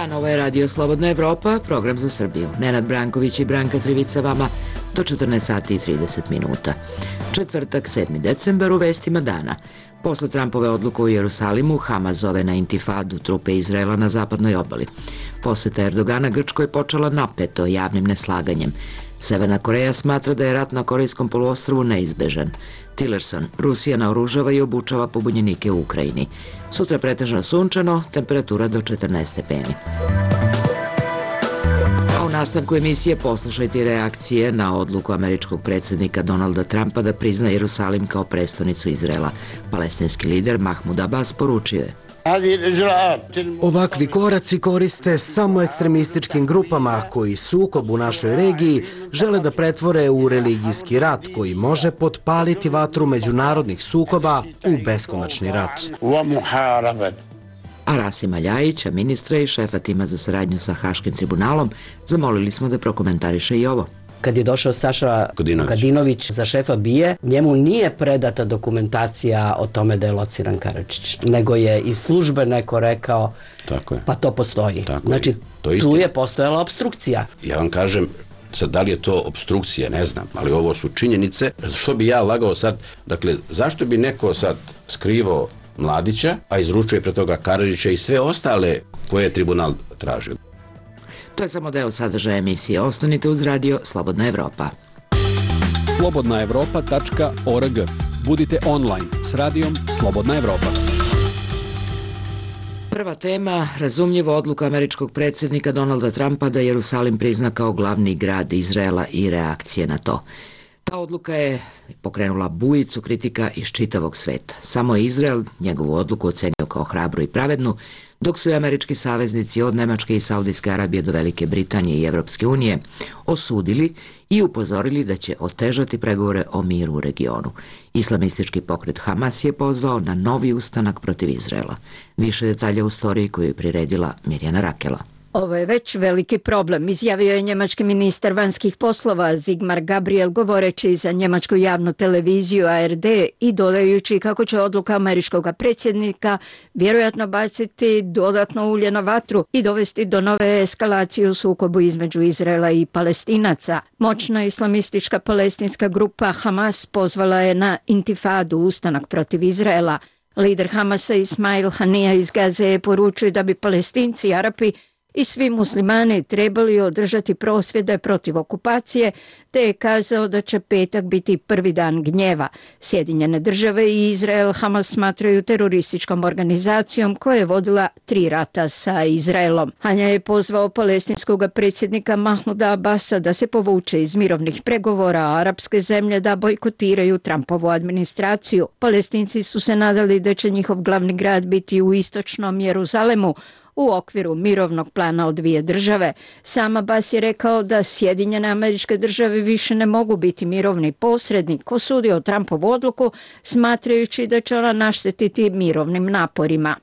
dan, ovo je Radio Slobodna Evropa, program za Srbiju. Nenad Branković i Branka Trivica vama do 14 sati i 30 minuta. Četvrtak, 7. decembar, u vestima dana. Posle Trumpove odluke u Jerusalimu, Hamas zove na intifadu trupe Izraela na zapadnoj obali. Poseta Erdogana Grčkoj počela napeto javnim neslaganjem. Severna Koreja smatra da je rat na Korejskom poluostrvu neizbežan. Tillerson, Rusija naoružava i obučava pobunjenike u Ukrajini. Sutra pretežno sunčano, temperatura do 14 stepeni. A u nastavku emisije poslušajte reakcije na odluku američkog predsjednika Donalda Trumpa da prizna Jerusalim kao prestonicu Izraela. Palestinski lider Mahmud Abbas poručio je: Ovakvi koraci koriste samo ekstremističkim grupama koji sukob u našoj regiji žele da pretvore u religijski rat koji može potpaliti vatru međunarodnih sukoba u beskonačni rat. A Rasima Ljajića, ministra i šefa tima za saradnju sa Haškim tribunalom, zamolili smo da prokomentariše i ovo. Kad je došao Saša Kadinović za šefa BIA, njemu nije predata dokumentacija o tome da je lociran Karadžić, nego je iz službe neko rekao, pa to postoji. Znači, tu je postojala opstrukcija. Ja vam kažem, sad da li je to opstrukcija, ne znam, ali ovo su činjenice. Što bi ja lagao sad, dakle, zašto bi neko sad skrivao Mladića, a izručuje pre toga Karadžića i sve ostale koje je tribunal tražio? To je samo deo sadržaja emisije. Ostanite uz Radio Slobodna Evropa. slobodnaevropa.org. Budite online s radijom Slobodna Evropa. Prva tema, razumljivo odluka američkog predsjednika Donalda Trumpa da Jerusalim prizna kao glavni grad Izraela i reakcije na to. Ta odluka je pokrenula bujicu kritika iz čitavog sveta. Samo je Izrael njegovu odluku ocenio kao hrabru i pravednu, dok su i američki saveznici od Nemačke i Saudijske Arabije do Velike Britanije i Evropske unije osudili i upozorili da će otežati pregovore o miru u regionu. Islamistički pokret Hamas je pozvao na novi ustanak protiv Izraela. Više detalja u storiji koju je priredila Mirjana Rakela. Ovo je već veliki problem, izjavio je njemački ministar vanjskih poslova Sigmar Gabriel govoreći za njemačku javnu televiziju ARD i dodajući kako će odluka američkog predsjednika vjerojatno baciti dodatno ulje na vatru i dovesti do nove eskalacije u sukobu između Izraela i Palestinaca. Moćna islamistička palestinska grupa Hamas pozvala je na intifadu, ustanak protiv Izraela. Lider Hamasa Ismail Hanija iz Gaze je poručio da bi Palestinci i Arapi i svi muslimani trebali održati prosvjede protiv okupacije, te je kazao da će petak biti prvi dan gnjeva. Sjedinjene države i Izrael Hamas smatraju terorističkom organizacijom koja je vodila 3 rata sa Izraelom. Hanja je pozvao palestinskog predsjednika Mahmuda Abasa da se povuče iz mirovnih pregovora, a arapske zemlje da bojkotiraju Trumpovu administraciju. Palestinci su se nadali da će njihov glavni grad biti u istočnom Jeruzalemu, u okviru mirovnog plana od 2 države. Sam Abbas je rekao da Sjedinjene Američke Države više ne mogu biti mirovni posrednik, osudio Trumpovu odluku smatrajući da će ona naštetiti mirovnim naporima.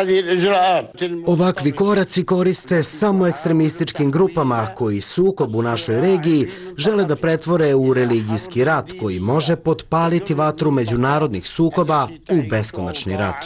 Ovakvi koraci koriste samo ekstremističkim grupama koji sukob u našoj regiji žele da pretvore u religijski rat koji može potpaliti vatru međunarodnih sukoba u beskonačni rat.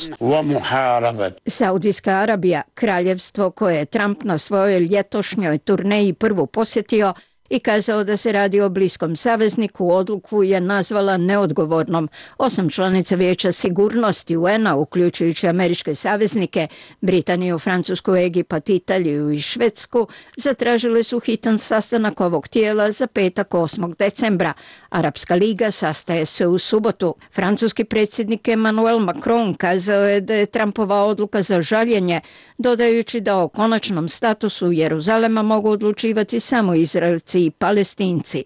Saudijska Arabija, kraljevstvo koje je Trump na svojoj ljetošnjoj turneji prvu posjetio i kazao da se radi o bliskom savezniku, odluku je nazvala neodgovornom. 8 članica Vijeća sigurnosti UN-a, uključujući američke saveznike, Britaniju, Francusku, Egipat, Italiju i Švedsku, zatražile su hitan sastanak ovog tijela za petak 8. decembra. Arapska liga sastaje se u subotu. Francuski predsjednik Emmanuel Macron kazao je da je Trumpova odluka za žaljenje, dodajući da o konačnom statusu Jeruzalema mogu odlučivati samo Izraelci i Palestinci.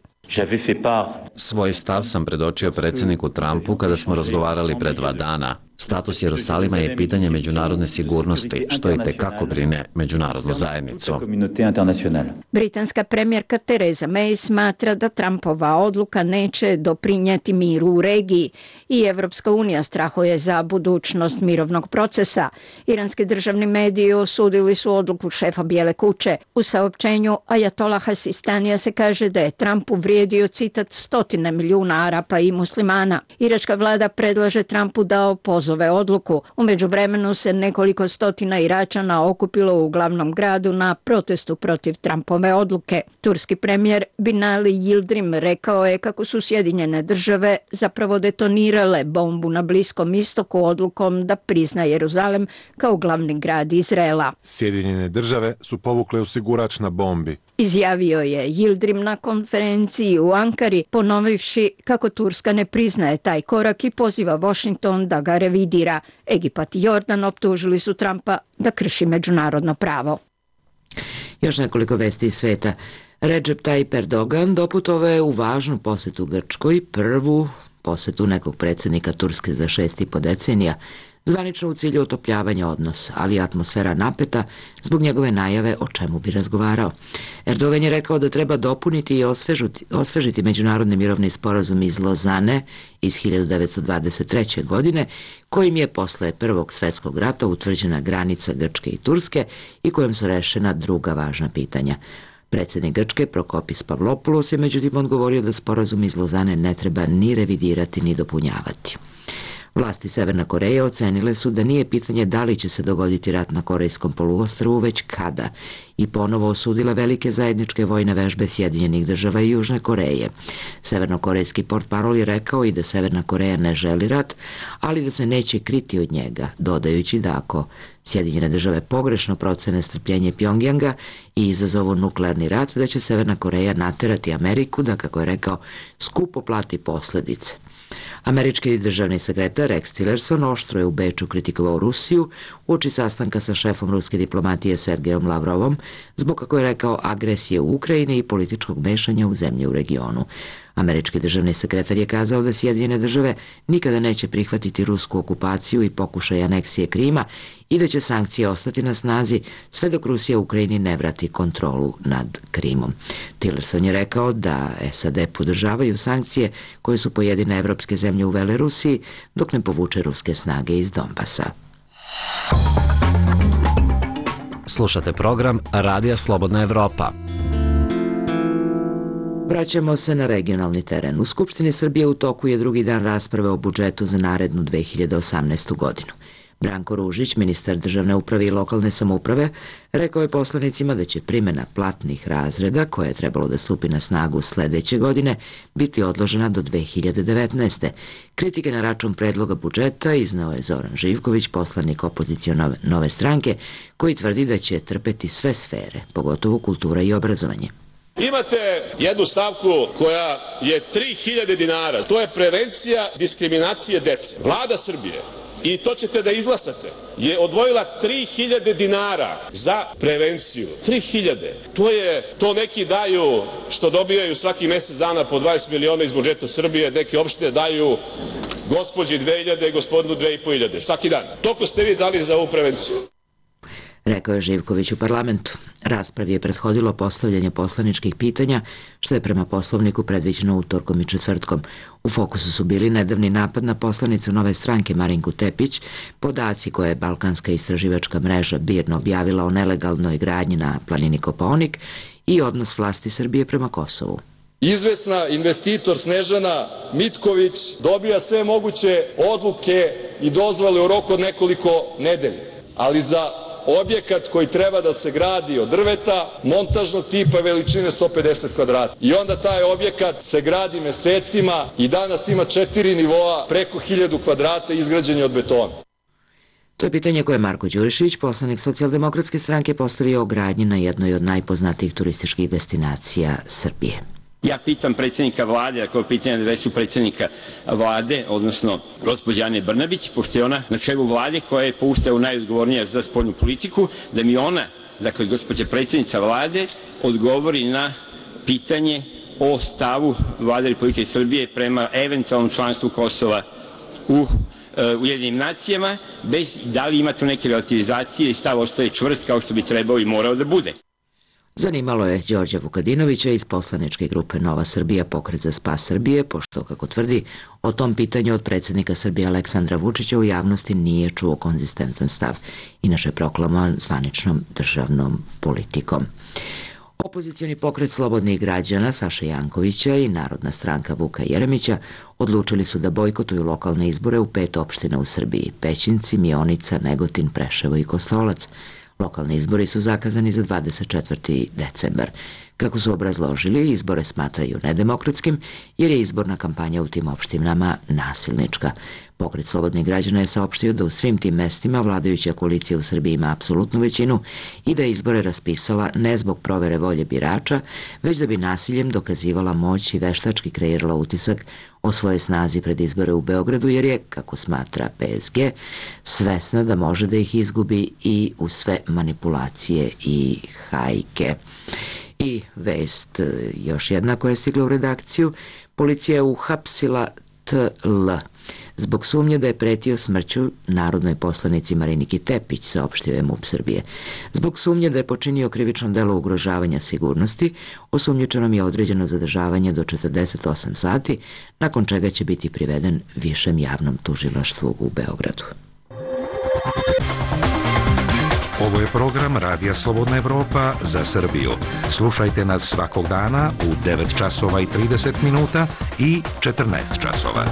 Svoj stav sam predočio predsjedniku Trumpu kada smo razgovarali pre 2 dana. Status Jerusalima je pitanje međunarodne sigurnosti, što i tekako brine međunarodnu zajednicu. Britanska premijerka Theresa May smatra da Trumpova odluka neće doprinijeti miru u regiji i Evropska unija strahuje za budućnost mirovnog procesa. Iranski državni mediji osudili su odluku šefa Bijele kuće. U saopćenju Ajatollaha Sistanija se kaže da je Trump uvrijedio, citat, 100 milijuna Arapa i muslimana. Iračka vlada predlaže Trumpu da opozori nazove odluku. U međuvremenu se nekoliko stotina Iračana okupilo u glavnom gradu na protestu protiv Trumpove odluke. Turski premijer Binali Yildirim rekao je kako su Sjedinjene države zapravo detonirale bombu na Bliskom istoku odlukom da prizna Jeruzalem kao glavni grad Izraela. Sjedinjene države su povukle osigurač na bombi. Izjavio je Yildirim na konferenciji u Ankari, ponovivši kako Turska ne priznaje taj korak i poziva Washington da ga revidira. Egipat i Jordan optužili su Trumpa da krši međunarodno pravo. Još nekoliko vesti iz sveta. Recep Tayyip Erdogan doputovao je u važnu posetu Grčkoj, prvu posetu nekog predsjednika Turske za 6,5 decenija, zvanično u cilju otopljavanja odnosa, ali je atmosfera napeta zbog njegove najave o čemu bi razgovarao. Erdogan je rekao da treba dopuniti i osvežiti međunarodni mirovni sporazum iz Lozane iz 1923. godine, kojim je posle Prvog svjetskog rata utvrđena granica Grčke i Turske i kojom su rešena druga važna pitanja. Predsjednik Grčke Prokopis Pavlopoulos je međutim odgovorio da sporazum iz Lozane ne treba ni revidirati ni dopunjavati. Vlasti Severne Koreje ocenile su da nije pitanje da li će se dogoditi rat na Korejskom poluostrvu, već kada, i ponovo osudile velike zajedničke vojne vežbe Sjedinjenih država i Južne Koreje. Severnokorejski portparol je rekao i da Severna Koreja ne želi rat, ali da se neće kriti od njega, dodajući da ako Sjedinjene države pogrešno procene strpljenje Pjongjanga i izazovu nuklearni rat, da će Severna Koreja naterati Ameriku da, kako je rekao, skupo plati posljedice. Američki državni sekretar Rex Tillerson oštro je u Beču kritikovao Rusiju uoči sastanka sa šefom ruske diplomatije Sergejom Lavrovom zbog, kako je rekao, agresije u Ukrajini i političkog mešanja u zemlje u regionu. Američki državni sekretar je kazao da Sjedinjene države nikada neće prihvatiti rusku okupaciju i pokušaj aneksije Krima i da će sankcije ostati na snazi sve dok Rusija u Ukrajini ne vrati kontrolu nad Krimom. Tillerson je rekao da SAD podržavaju sankcije koje su pojedine evropske zemlje uvele Rusiji dok ne povuče ruske snage iz Donbasa. Slušate program Radija Slobodna Evropa. Vraćamo se na regionalni teren. U Skupštini Srbije u toku je drugi dan rasprave o budžetu za narednu 2018. godinu. Branko Ružić, ministar državne uprave i lokalne samouprave, rekao je poslanicima da će primjena platnih razreda, koja je trebalo da stupi na snagu sledeće godine, biti odložena do 2019. Kritike na račun predloga budžeta izneo je Zoran Živković, poslanik opozicije Nove stranke, koji tvrdi da će trpeti sve sfere, pogotovo kultura i obrazovanje. Imate jednu stavku koja je 3000 dinara, to je prevencija diskriminacije dece. Vlada Srbije, i to ćete da izglasate, je odvojila 3000 dinara za prevenciju. 3000. To neki daju što dobijaju svaki mesec dana po 20 miliona iz budžeta Srbije, neke opštine daju gospođi 2000, gospodinu 2500 svaki dan. Toliko ste vi dali za ovu prevenciju. Rekao je Živković u parlamentu. Raspravi je prethodilo postavljanje poslaničkih pitanja, što je prema poslovniku predviđeno utorkom i četvrtkom. U fokusu su bili nedavni napad na poslanicu Nove stranke Marinku Tepić, podaci koje je Balkanska istraživačka mreža BIRN objavila o nelegalnoj gradnji na planini Kopaonik i odnos vlasti Srbije prema Kosovu. Izvesna investitor Snežana Mitković dobija sve moguće odluke i dozvole u roku od nekoliko nedelja, ali za objekat koji treba da se gradi od drveta, montažnog tipa veličine 150 kvadrata. I onda taj objekat se gradi mesecima i danas ima 4 nivoa, preko 1000 kvadrata izgrađen od betona. To je pitanje koje je Marko Đurišić, poslanik Socijaldemokratske stranke, postavio o gradnji na jednoj od najpoznatijih turističkih destinacija Srbije. Ja pitam predsjednika vlade, ako je pitanje na adresu predsjednika vlade, odnosno gospođe Ane Brnabić, pošto je ona na čelu vlade koja je po ustavu najodgovornija za spoljnu politiku, da mi ona, dakle gospođa predsjednica vlade, odgovori na pitanje o stavu vlade Republike Srbije prema eventualnom članstvu Kosova u Ujedinjenim nacijama, bez da li ima tu neke relativizacije ili stav ostaje čvrst kao što bi trebao i morao da bude. Zanimalo je Đorđa Vukadinovića iz poslaničke grupe Nova Srbija, Pokret za spas Srbije, pošto, kako tvrdi, o tom pitanju od predsjednika Srbije Aleksandra Vučića u javnosti nije čuo konzistentan stav, inače proklamovan zvaničnom državnom politikom. Opozicioni pokret Slobodnih građana Saše Jankovića i Narodna stranka Vuka Jeremića odlučili su da bojkotuju lokalne izbore u 5 opština u Srbiji: Pećinci, Mionica, Negotin, Preševo i Kostolac. Lokalni izbori su zakazani za 24. decembar. Kako su obrazložili, izbore smatraju nedemokratskim jer je izborna kampanja u tim opštinama nasilnička. Pokret Slobodnih građana je saopštio da u svim tim mestima vladajuća koalicija u Srbiji ima apsolutnu većinu i da je izbore raspisala ne zbog provere volje birača, već da bi nasiljem dokazivala moć i veštački kreirala utisak o svojoj snazi pred izbore u Beogradu, jer je, kako smatra PSG, svesna da može da ih izgubi i u sve manipulacije i hajke. I vest još jedna koja je stigla u redakciju: policija je uhapsila TL zbog sumnje da je pretio smrću narodnoj poslanici Mariniki Tepić, saopštio je MUP Srbije. Zbog sumnje da je počinio krivično delo ugrožavanja sigurnosti, osumnjičenom je određeno zadržavanje do 48 sati, nakon čega će biti priveden Višem javnom tužilaštvu u Beogradu. Ovo je program Radija Slobodna Evropa za Srbiju. Slušajte nas svakog dana u 9 časova i 30 minuta i 14 časova.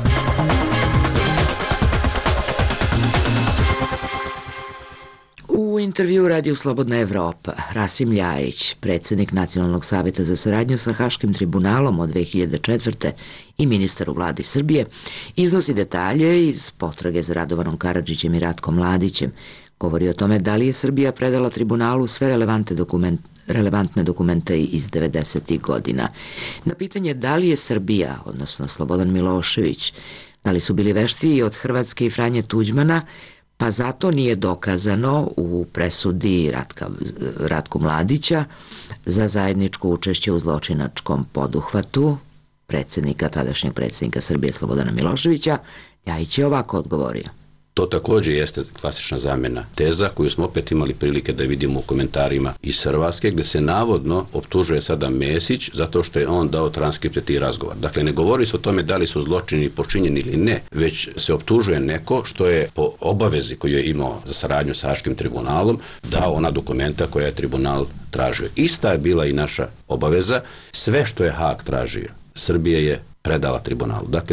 U intervju Radiju Slobodna Evropa, Rasim Ljajić, predsjednik Nacionalnog savjeta za saradnju sa Haškim tribunalom od 2004. i ministar u vladi Srbije, iznosi detalje iz potrage za Radovanom Karadžićem i Ratkom Mladićem. Govori o tome da li je Srbija predala tribunalu sve relevantne dokumente iz 90. godina. Na pitanje da li je Srbija, odnosno Slobodan Milošević, da li su bili veštiji od Hrvatske i Franje Tuđmana, pa zato nije dokazano u presudi Ratku Mladića za zajedničko učešće u zločinačkom poduhvatu tadašnjeg predsjednika Srbije Slobodana Miloševića, Ljajić je ovako odgovorio. To također jeste klasična zamjena teza koju smo opet imali prilike da vidimo u komentarima iz Hrvatske, gdje se navodno optužuje sada Mesić zato što je on dao transkripte tih razgovora. Dakle, ne govori se o tome da li su zločini počinjeni ili ne, već se optužuje neko što je po obavezi koju je imao za saradnju sa Haškim tribunalom dao ona dokumenta koja je tribunal tražio. Ista je bila i naša obaveza. Sve što je Haag tražio, Srbija je predala tribunalu. Dakle,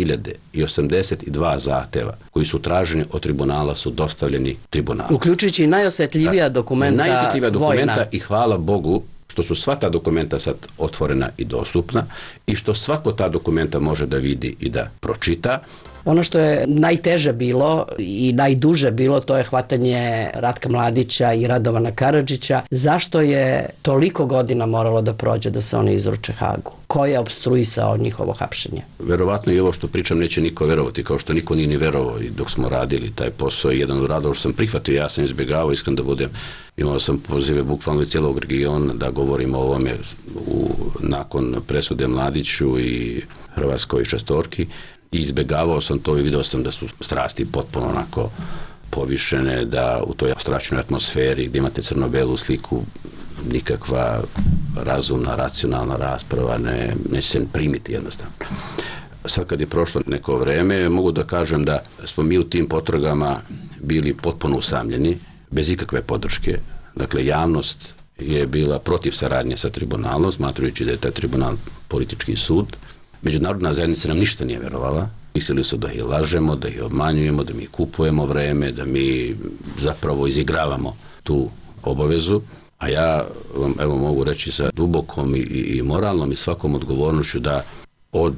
2082 zahteva koji su traženi od tribunala su dostavljeni tribunalu. Uključujući i najosjetljivija dokumenta vojna. Najosjetljivija dokumenta i hvala Bogu što su sva ta dokumenta sad otvorena i dostupna i što svako ta dokumenta može da vidi i da pročita. Ono što je najteže bilo i najduže bilo, to je hvatanje Ratka Mladića i Radovana Karadžića. Zašto je toliko godina moralo da prođe da se oni izruče Hagu? Ko je opstruisao njihovo hapšenje? Verovatno i ovo što pričam neće niko verovati, kao što niko nije ni verovao i dok smo radili taj posao. Jedan od radova što sam prihvatio, ja sam izbjegavao, iskren da budem. Imao sam pozive bukvalno iz cijelog regiona da govorim o ovome nakon presude Mladiću i Hrvatskoj šestorki. I izbjegavao sam to i vidio sam da su strasti potpuno onako povišene, da u toj strašnoj atmosferi gdje imate crno-belu sliku nikakva razumna, racionalna rasprava neće se primiti jednostavno. Sad kad je prošlo neko vreme, mogu da kažem da smo mi u tim potragama bili potpuno usamljeni, bez ikakve podrške. Dakle, javnost je bila protiv saradnje sa tribunalom, smatrajući da je taj tribunal politički sud. Međunarodna zajednica nam ništa nije verovala. Mislili su da ih lažemo, da ih obmanjujemo, da mi kupujemo vreme, da mi zapravo izigravamo tu obavezu. A ja vam evo mogu reći sa dubokom i moralnom i svakom odgovornošću da od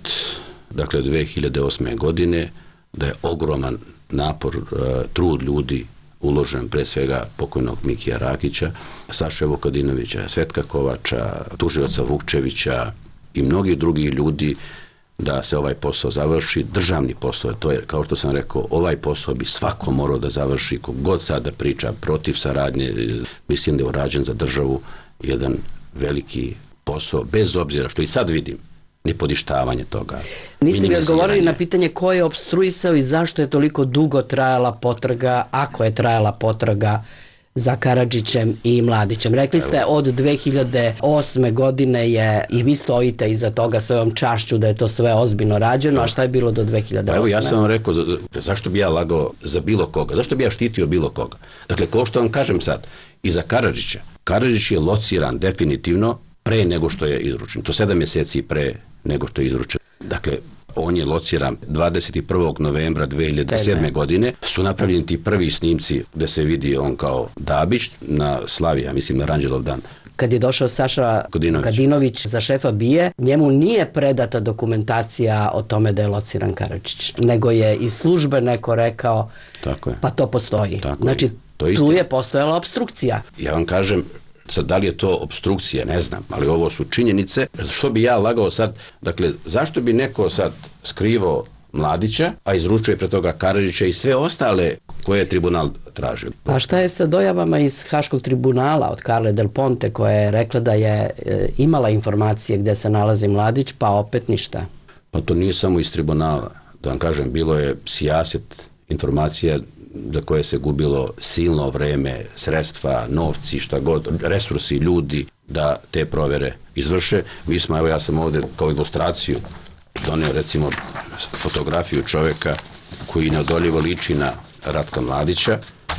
2008. godine da je ogroman napor, trud ljudi uložen pre svega pokojnog Mikija Rakića, Saše Vukadinovića, Svetka Kovača, tužioca Vukčevića i mnogih drugih ljudi da se ovaj posao završi, državni posao, to je, kao što sam rekao, ovaj posao bi svako morao da završi, kogod sada priča protiv saradnje, mislim da je urađen za državu jedan veliki posao, bez obzira što i sad vidim, ni podištavanje toga. Niste mi odgovorili na pitanje ko je opstruisao i zašto je toliko dugo trajala potraga, ako je trajala potraga za Karadžićem i Mladićem. Rekli ste od 2008. godine je, i vi stojite iza toga svojom čašću da je to sve ozbiljno rađeno, a šta je bilo do 2008? Evo ja sam vam rekao, zašto bi ja lagao za bilo koga, zašto bi ja štitio bilo koga? Dakle, kao što vam kažem sad, iza Karadžića, Karadžić je lociran definitivno pre nego što je izručen. To 7 mjeseci pre nego što je izručen. Dakle, on je lociran 21. novembra 2007. godine. Su napravljeni ti prvi snimci gde se vidi on kao Dabić na Slavija, mislim na Ranđelov dan. Kad je došao Saša Kadinović za šefa BIA, njemu nije predata dokumentacija o tome da je lociran Karadžić, nego je iz službe neko rekao, pa to postoji. Znači, tu je postojala opstrukcija. Ja vam kažem, sad, da li je to opstrukcija, ne znam, ali ovo su činjenice. Što bi ja lagao sad, dakle, zašto bi neko sad skrivao Mladića, a izručuje pre toga Karadžića i sve ostale koje je tribunal tražio? A šta je sa dojavama iz Haškog tribunala od Carle Del Ponte koja je rekla da je imala informacije gde se nalazi Mladić, pa opet ništa? Pa to nije samo iz tribunala. Da vam kažem, bilo je sijaset informacija za koje se gubilo silno vreme, sredstva, novci, šta god, resursi, ljudi da te provere izvrše. Mi smo, evo ja sam ovde kao ilustraciju doneo recimo fotografiju čoveka koji neodoljivo liči na Ratka Mladića.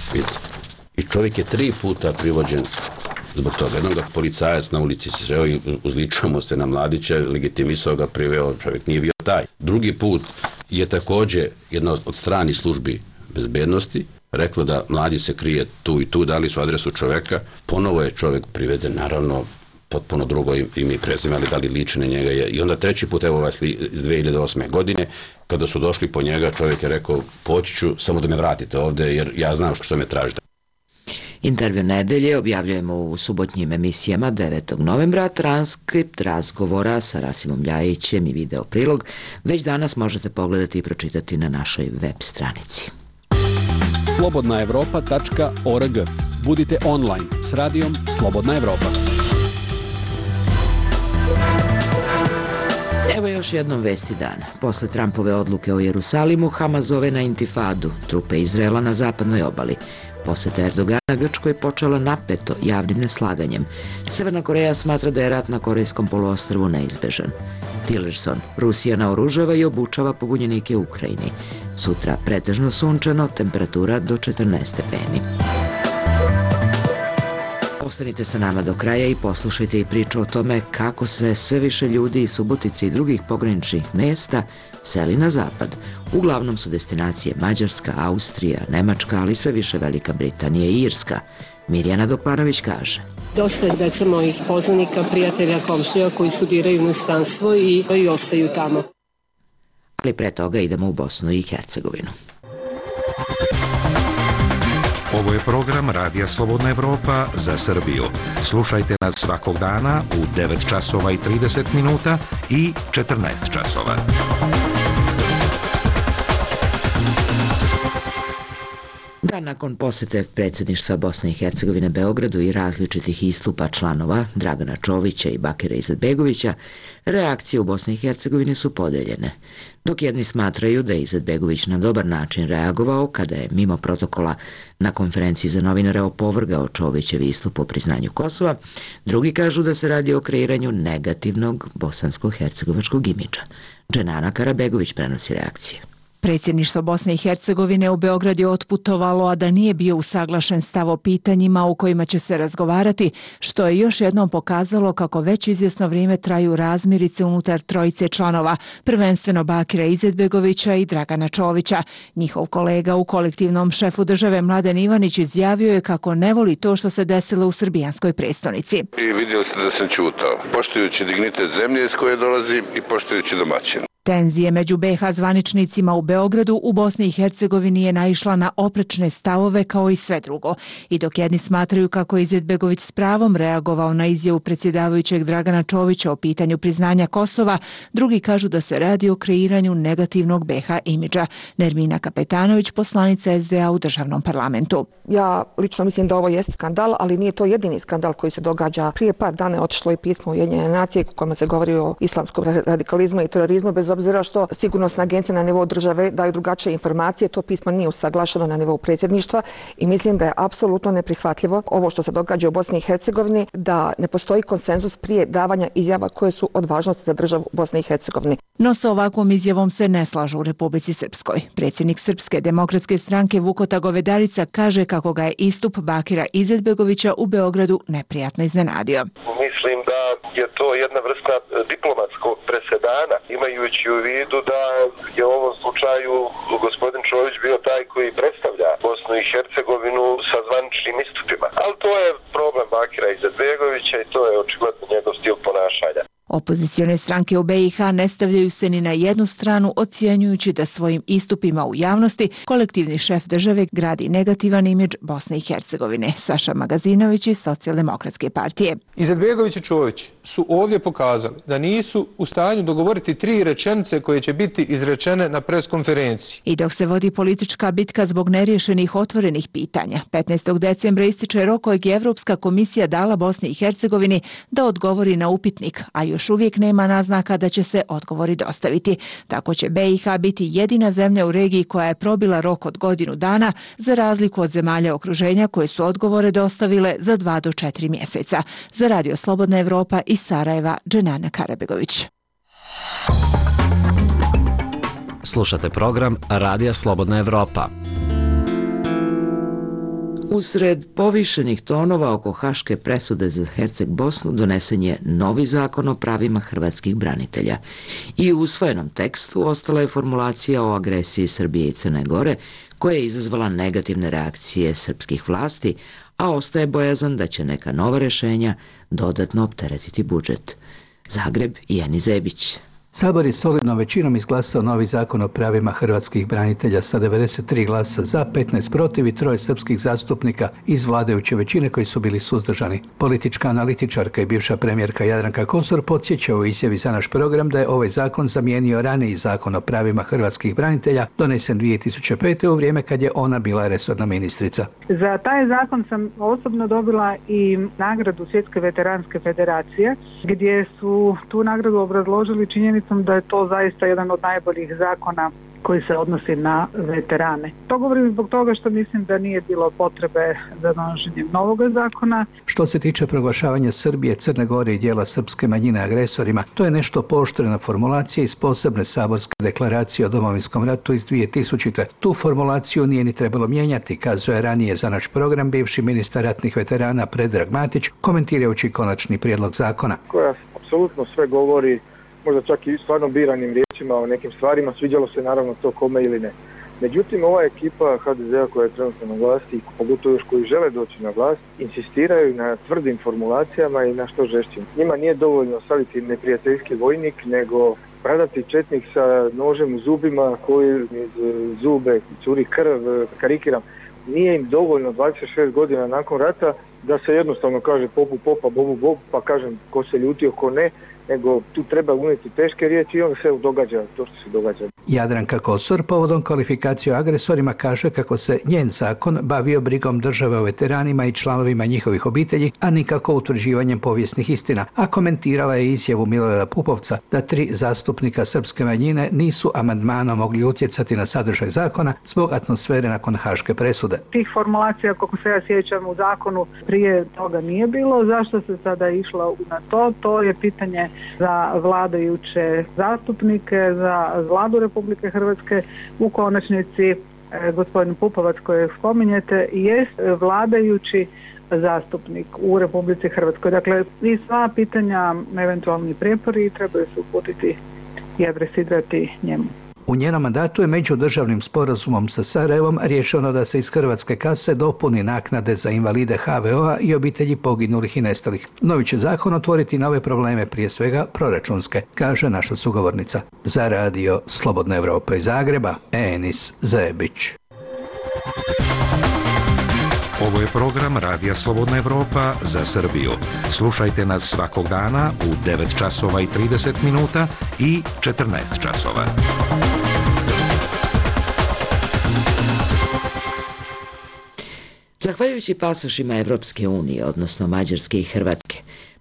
I čovjek je 3 puta privođen zbog toga. Jednog policajac na ulici se sreo i uzličamo se na Mladića, legitimisao ga, priveo, čovjek nije bio taj. Drugi put je takođe jedna od stranih službi bezbednosti rekla da Mladić se krije tu i tu, dali su adresu čoveka, ponovo je čovek priveden, naravno potpuno drugo ime i prezime, ali da li liči na njega je. I onda treći put, evo vas iz 2008. godine, kada su došli po njega, čovjek je rekao, poći ću, samo da me vratite ovde, jer ja znam što me tražite. Intervju nedelje objavljujemo u subotnjim emisijama 9. novembra, transkript razgovora sa Rasimom Ljajićem i video prilog već danas možete pogledati i pročitati na našoj web stranici. slobodnaevropa.org. Budite online s radijom Slobodna Evropa. Evo još jednom vesti dana. Posle Trumpove odluke o Jerusalimu, Hamas zove na intifadu, trupe Izraela na zapadnoj obali. Poseta Erdogana Grčkoj počela napeto javnim neslaganjem. Severna Koreja smatra da je rat na Korejskom poluostrvu neizbežan. Tillerson, Rusija naoružava i obučava pobunjenike u Ukrajini. Sutra pretežno sunčano, temperatura do 14 stepeni. Ostanite sa nama do kraja i poslušajte i priču o tome kako se sve više ljudi iz Subotice i drugih pograničnih mesta seli na zapad. Uglavnom su destinacije Mađarska, Austrija, Nemačka, ali sve više Velika Britanija i Irska. Mirjana Dokmanović kaže. Dosta je deca mojih poznanika, prijatelja, komšija koji studiraju u inostranstvu i ostaju tamo. Ali pre toga idemo u Bosnu i Hercegovinu. Ovo je program Radija Slobodna Evropa za Srbiju. Slušajte nas svakog dana u 9 časova i 30 minuta i 14 časova. Dan nakon posete predsjedništva Bosne i Hercegovine Beogradu i različitih istupa članova Dragana Čovića i Bakira Izetbegovića, reakcije u Bosni i Hercegovini su podeljene. Dok jedni smatraju da je Izetbegović na dobar način reagovao kada je mimo protokola na konferenciji za novinare opovrgao Čovićev istup o priznanju Kosova, drugi kažu da se radi o kreiranju negativnog bosansko-hercegovačkog imidža. Dženana Karabegović prenosi reakcije. Predsjedništvo Bosne i Hercegovine u Beograd je otputovalo, a da nije bio usaglašen stav o pitanjima u kojima će se razgovarati, što je još jednom pokazalo kako već izvjesno vrijeme traju razmirice unutar trojice članova, prvenstveno Bakira Izetbegovića i Dragana Čovića. Njihov kolega u kolektivnom šefu države Mladen Ivanić izjavio je kako ne voli to što se desilo u srbijanskoj prestonici. I vidjeli ste da sam čutao, poštujući dignitet zemlje iz koje dolazim i poštujući domaćin. Tenzije među BiH zvaničnicima u Beogradu u Bosni i Hercegovini je naišla na oprečne stavove kao i sve drugo. I dok jedni smatraju kako je Izetbegović s pravom reagovao na izjavu predsjedavajućeg Dragana Čovića o pitanju priznanja Kosova, drugi kažu da se radi o kreiranju negativnog BiH imidža. Nermina Kapetanović, poslanica SDA u državnom parlamentu. Ja lično mislim da ovo jest skandal, ali nije to jedini skandal koji se događa. Prije par dana je otišlo i pismo Ujedinjene nacije u kojima se govori o islamskom radikalizmu i terorizmu, bez bez obzira što sigurnosna agencija na nivou države daju drugačije informacije, to pismo nije usaglašeno na nivou predsjedništva i mislim da je apsolutno neprihvatljivo ovo što se događa u Bosni i Hercegovini, da ne postoji konsenzus prije davanja izjava koje su od važnosti za državu Bosne i Hercegovine. No sa ovakvom izjavom se ne slažu u Republici Srpskoj. Predsjednik Srpske demokratske stranke Vukota Govedarica kaže kako ga je istup Bakira Izetbegovića u Beogradu neprijatno iznenadio. Mislim da je to jedna vrsta diplomatskog presedana, imajući u vidu da je u ovom slučaju gospodin Čović bio taj koji predstavlja Bosnu i Hercegovinu sa zvaničnim istupima. Ali to je problem Bakira Izetbegovića i to je očigledno njegov stil ponašanja. Opozicione stranke u BiH ne stavljaju se ni na jednu stranu, ocjenjujući da svojim istupima u javnosti kolektivni šef države gradi negativan imidž Bosne i Hercegovine. Saša Magazinović iz Socijaldemokratske partije. Izetbegović i Čović su ovdje pokazali da nisu u stanju dogovoriti 3 rečenice koje će biti izrečene na preskonferenciji. I dok se vodi politička bitka zbog neriješenih otvorenih pitanja, 15. decembra ističe rok kojeg je Evropska komisija dala Bosni i Hercegovini da odgovori na upitnik, a još uvijek nema naznaka da će se odgovori dostaviti. Tako će BiH biti jedina zemlja u regiji koja je probila rok od godinu dana, za razliku od zemalja okruženja koje su odgovore dostavile za 2 do 4 mjeseca. Za Radio Slobodna Evropa iz Sarajeva, Dženana Karabegović. Slušate program Radija Slobodna Evropa. Usred povišenih tonova oko haške presude za Herceg Bosnu donesen je novi zakon o pravima hrvatskih branitelja. I u usvojenom tekstu ostala je formulacija o agresiji Srbije i Crne Gore, koja je izazvala negativne reakcije srpskih vlasti, a ostaje bojazan da će neka nova rješenja dodatno opteretiti budžet. Zagreb i Eni Zebić. Sabor je solidnom većinom izglasao novi zakon o pravima hrvatskih branitelja sa 93 glasa za, 15 protiv i 3 srpskih zastupnika iz vladajuće većine koji su bili suzdržani. Politička analitičarka i bivša premijerka Jadranka Kosor podsjeća u izjavi za naš program da je ovaj zakon zamijenio raniji zakon o pravima hrvatskih branitelja donesen 2005. u vrijeme kad je ona bila resorna ministrica. Za taj zakon sam osobno dobila i nagradu Svjetske veteranske federacije, gdje su tu nagradu obrazložili činjenicom da je to zaista jedan od najboljih zakona koji se odnosi na veterane. To govorim zbog toga što mislim da nije bilo potrebe za donošenjem novog zakona. Što se tiče proglašavanja Srbije, Crne Gore i dijela srpske manjine agresorima, to je nešto pooštrena formulacija iz posebne saborske deklaracije o Domovinskom ratu iz 2000. Tu formulaciju nije ni trebalo mijenjati, kazuje ranije za naš program bivši ministar ratnih veterana Predrag Matić, komentirajući konačni prijedlog zakona. Koja apsolutno sve govori, možda čak i stvarno biranim riječima o nekim stvarima, sviđalo se naravno to kome ili ne. Međutim, ova ekipa HDZ-a koja je trenutno na vlasti, pogotovo još koji žele doći na vlast, insistiraju na tvrdim formulacijama i na što žešćim. Njima nije dovoljno staviti neprijateljski vojnik, nego pradati četnik sa nožem u zubima koji iz zube curi krv, karikiram. Nije im dovoljno 26 godina nakon rata da se jednostavno kaže popu popa, bobu bob, pa kažem ko se ljutio, ko ne, nego tu treba unijeti teške riječi i onda se događa to što se događa. Jadranka Kosor povodom kvalifikacije o agresorima kaže kako se njen zakon bavio brigom države o veteranima i članovima njihovih obitelji, a nikako utvrđivanjem povijesnih istina, a komentirala je izjavu Milorada Pupovca da 3 zastupnika srpske manjine nisu amandmanom mogli utjecati na sadržaj zakona zbog atmosfere nakon haške presude. Tih formulacija, kako se ja sjećam, u zakonu prije toga nije bilo. Zašto se sada išlo na to? To je pitanje za vladajuće zastupnike, za vladu Republike Hrvatske. U konačnici gospodin Pupovac koji spominjete jest vladajući zastupnik u Republici Hrvatskoj. Dakle, i sva pitanja, eventualni prijepori trebaju se uputiti i adresirati njemu. U njenom mandatu je međudržavnim sporazumom sa Sarajevom rješeno da se iz hrvatske kase dopuni naknade za invalide HVO-a i obitelji poginulih i nestalih. Novi će zakon otvoriti nove probleme, prije svega proračunske, kaže naša sugovornica. Za Radio Slobodna Evropa iz Zagreba, Enis Zebić. Ovo je program Radija Slobodna Evropa za Srbiju. Slušajte nas svakog dana u 9 časova i 30 minuta i 14 časova. Zahvaljujući pasošima Evropske unije, odnosno Mađarske i Hrvatske,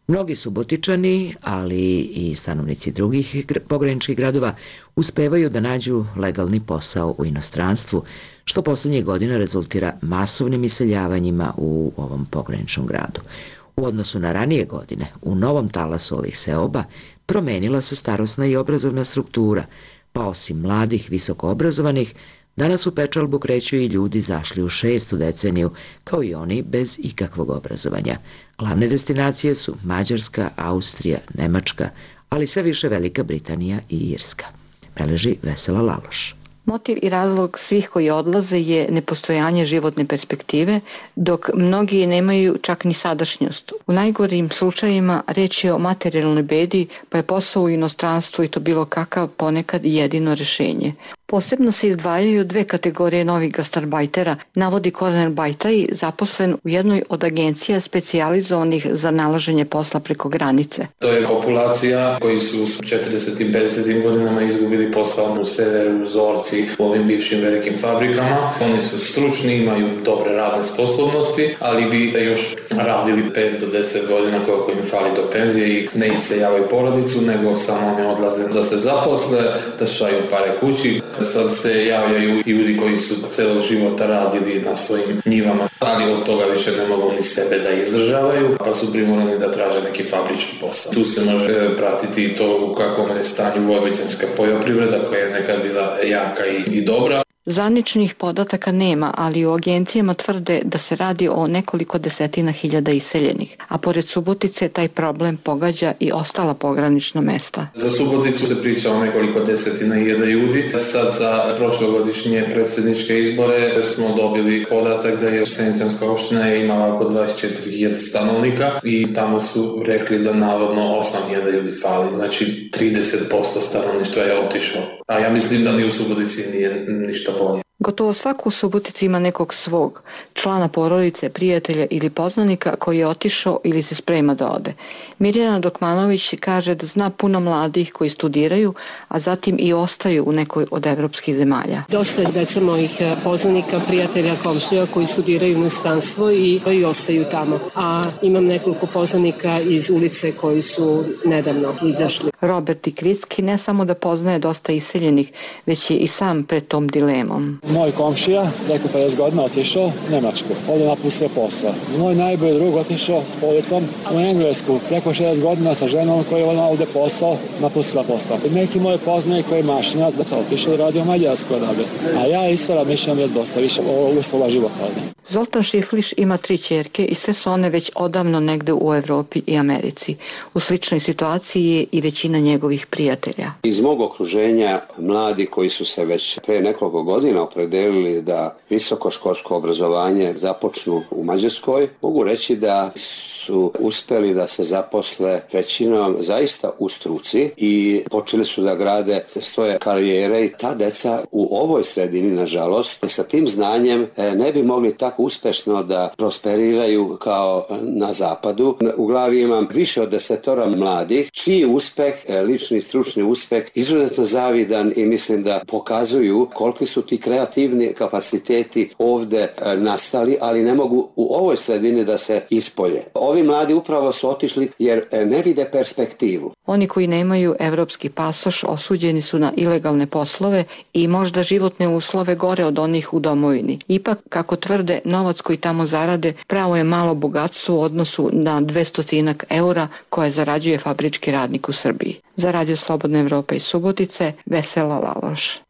Mnogi Subotičani, ali i stanovnici drugih pograničnih gradova, uspevaju da nađu legalni posao u inostranstvu, što poslednjih godina rezultira masovnim iseljavanjima u ovom pograničnom gradu. U odnosu na ranije godine, u novom talasu ovih seoba promenila se starosna i obrazovna struktura, pa osim mladih, visoko obrazovanih, danas u pečalbu kreću i ljudi zašli u 6. deceniju, kao i oni bez ikakvog obrazovanja. Glavne destinacije su Mađarska, Austrija, Nemačka, ali sve više Velika Britanija i Irska. Beleži Vesela Laloš. Motiv i razlog svih koji odlaze je nepostojanje životne perspektive, dok mnogi nemaju čak ni sadašnjost. U najgorim slučajima reč je o materijalnoj bedi, pa je posao u inostranstvu i to bilo kakav ponekad jedino rešenje. Posebno se izdvajaju dve kategorije novih gastarbajtera, navodi Kornel Bajtaj, zaposlen u jednoj od agencija specijalizovanih za nalaženje posla preko granice. To je populacija koji su u 40. i 50. godinama izgubili posao u Severu, u Zorci, u ovim bivšim velikim fabrikama. Oni su stručni, imaju dobre radne sposobnosti, ali bi još radili 5 do 10 godina koliko im fali do penzije i ne iseljavaju porodicu, nego samo oni odlaze da se zaposle, da šalju pare kući. Sad se javljaju ljudi koji su celog života radili na svojim njivama, ali od toga više ne mogu ni sebe da izdržavaju, pa su primorani da traže neki fabrički posao. Tu se može pratiti i to u kakvom je stanju vojvođanska poljoprivreda koja je nekad bila jaka i dobra. Zvaničnih podataka nema, ali u agencijama tvrde da se radi o nekoliko desetina hiljada iseljenih, a pored Subotice taj problem pogađa i ostala pogranična mesta. Za Suboticu se priča o nekoliko desetina hiljada ljudi. Sad za prošlogodišnje predsjedničke izbore smo dobili podatak da je Seničanska opština imala oko 24.000 stanovnika i tamo su rekli da navodno 8.000 ljudi fali, znači 30% stanovništva je otišlo. A ja mislim da ni u Subotici nije ništa bolje. Gotovo svako u Subotici ima nekog svog, člana porodice, prijatelja ili poznanika koji je otišao ili se sprema da ode. Mirjana Dokmanović kaže da zna puno mladih koji studiraju, a zatim i ostaju u nekoj od evropskih zemalja. Dosta je deca mojih poznanika, prijatelja, komšija koji studiraju u inostranstvo i ostaju tamo. A imam nekoliko poznanika iz ulice koji su nedavno izašli. Robert Ikritski ne samo da poznaje dosta iseljenih, već je i sam pred tom dilemom. Moj komšija, preko 50 godina, otišao u Nemačku, ovdje napustio posao. Moj najbolji drug otišao s policom u Englesku, preko 60 godina sa ženom koja je ovdje posao, napustila posao. I neki moji poznani koji je mašinac, da sam otišao i radio u Mađarskoj odavde. A ja isto razmišljam je dosta više uslova života ovdje. Zoltan Šifliš ima 3 ćerke i sve su one već odavno negde u Evropi i Americi. U sličnoj situaciji je i većina njegovih prijatelja. Iz mog okruženja mladi koji su se već pre nekoliko godina opredelili da visokoškolsko obrazovanje započnu u Mađarskoj, mogu reći da su uspeli da se zaposle većinom zaista u struci i počeli su da grade svoje karijere i ta deca u ovoj sredini, nažalost, sa tim znanjem ne bi mogli tako uspešno da prosperiraju kao na zapadu. U glavi imam više od 10 mladih, čiji uspeh, lični i stručni uspeh, izuzetno zavidan i mislim da pokazuju koliki su ti kreativni kapaciteti ovde nastali, ali ne mogu u ovoj sredini da se ispolje. Ovi mladi upravo su otišli jer ne vide perspektivu. Oni koji nemaju evropski pasoš osuđeni su na ilegalne poslove i možda životne uslove gore od onih u domovini. Ipak, kako tvrde, novac koji tamo zarade pravo je malo bogatstvo u odnosu na 200 eura koje zarađuje fabrički radnik u Srbiji. Za Radio Slobodna Evropa iz Subotice, Vesela Laloš.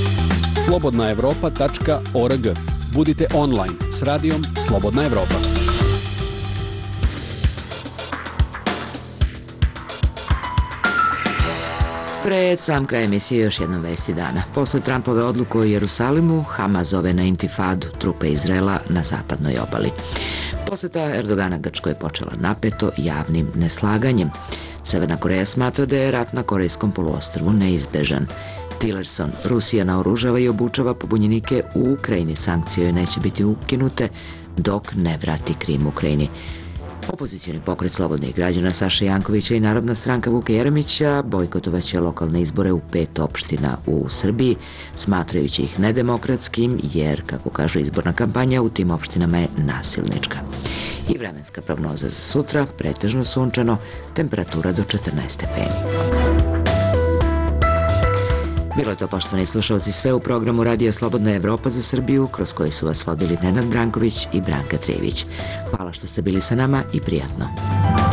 slobodnaevropa.org. Budite online s radijom Slobodna Evropa. Pred sam kraj emisije još jednom vesti dana. Posle Trumpove odluke o Jerusalimu, Hamas zove na intifadu trupe Izraela na zapadnoj obali. Poseta Erdogana Grčkoj je počela napeto javnim neslaganjem. Severna Koreja smatra da je rat na Korejskom poluostrvu neizbežan. Tillerson, Rusija naoružava i obučava pobunjenike u Ukrajini. Sankcije joj neće biti ukinute dok ne vrati Krim Ukrajini. Opozicioni pokret slobodnih građana Saše Jankovića i Narodna stranka Vuka Jeremića bojkotovaće lokalne izbore u 5 opština u Srbiji, smatrajući ih nedemokratskim jer, kako kaže izborna kampanja, u tim opštinama je nasilnička. I vremenska prognoza za sutra, pretežno sunčano, temperatura do 14 stepeni. Bilo je to, poštovani slušalci, sve u programu Radija Slobodna Evropa za Srbiju, kroz koji su vas vodili Nenad Branković i Branka Trević. Hvala što ste bili sa nama i prijatno.